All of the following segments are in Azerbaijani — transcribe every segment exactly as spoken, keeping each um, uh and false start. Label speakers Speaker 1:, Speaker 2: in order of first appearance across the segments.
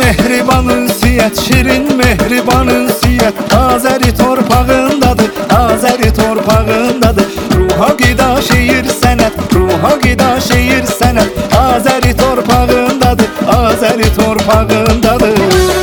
Speaker 1: mehriban ünsiyyət, şirin mehriban ünsiyyət Azəri torpağındadır, Azəri torpağındadır. Ruha qida şeir sənət, ruha qida şeir sənət Azəri torpağındadır, Azəri torpağındadır.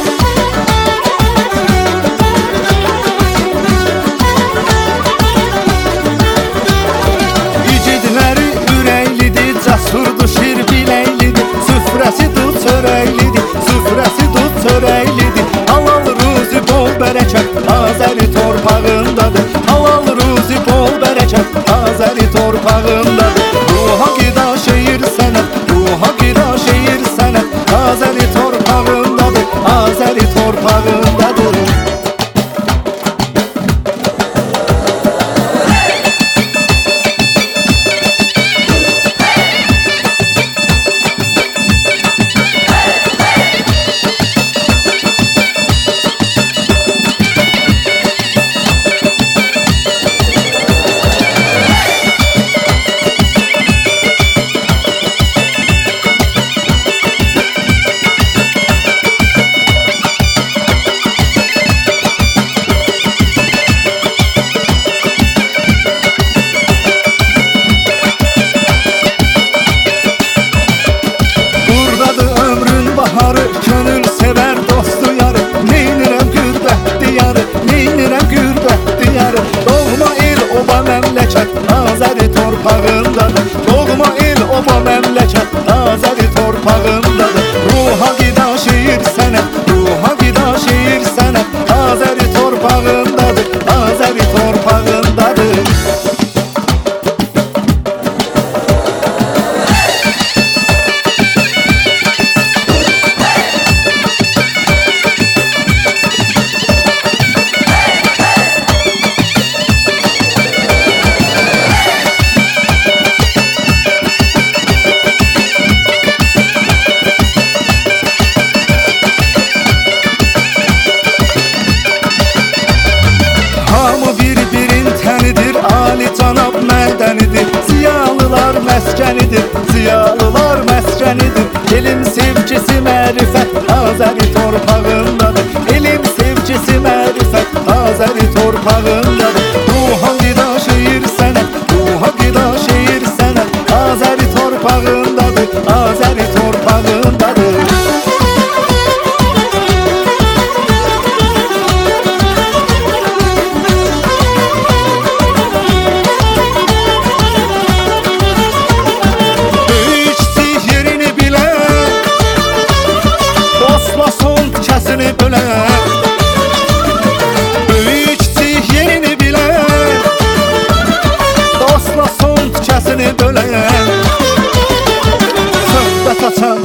Speaker 1: İgidləri ürəklidir, cəsurdur, şir biləklidir Süfrəsi dud çörəklidir, süfrəsi dud çörəklidir Halal ruzi bol bərəkət, Azəri torpağındadır Halal ruzi bol bərəkət, Azəri torpağındadır. Ruha qida şeir sənət, ruha qida şeir sənət Azəri torpağındadır, Azəri torpağındadır. Könül sever dostu yarı, neynirəm qürbət diyarı, neynirəm qürbət diyarı. Doğma il oba məmləkət, Azəri torpağındadır. Doğma il oba məmləkət, Azəri torpağındadır. Ruha qida şeir sənət, ruha qida şeir sənət Azəri torpağındadır, Azəri torpağındadır. Cənab mədənidir, ziyalılar məskənidir, ziyalılar məskənidir. Elm sevgisi mərifət, Azəri torpağındadır. Elm sevgisi mərifət, Azəri torpağındadır. Ruha qida şeir sənət, ruha qida şeir sənət Azəri torpağındadır, Azəri torpağındadır. Böyük kiçik yerini bilən, dostla son tikəsini bölən Söhbət açan